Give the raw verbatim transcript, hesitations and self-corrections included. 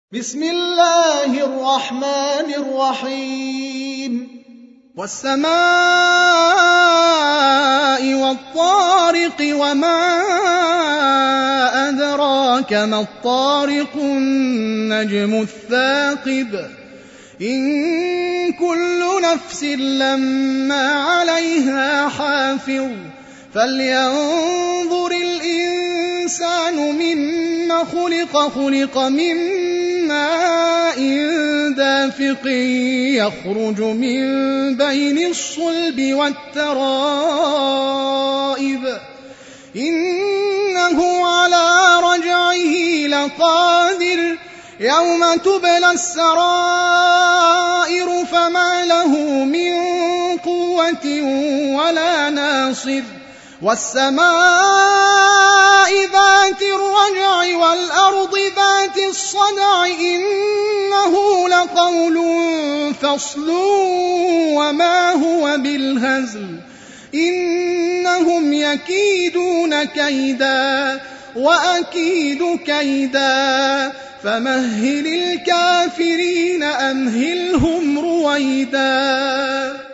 بسم الله الرحمن الرحيم والسماء والطارق وما أدراك ما الطارق النجم الثاقب إن كل نفس لما عليها حافظ فلينظر الإنسان مما خلق خلق من ماء دافق يخرج من بين الصلب والترائب إنه على رجعه لقادر يوم تبلى السرائر فما له من قوة ولا ناصر والسماء ذات الرجع والأرض ذات الصدع إنه لقول فصل وما هو بالهزل إنهم يكيدون كيدا وأكيد كيدا فمهل الكافرين أمهلهم رويدا.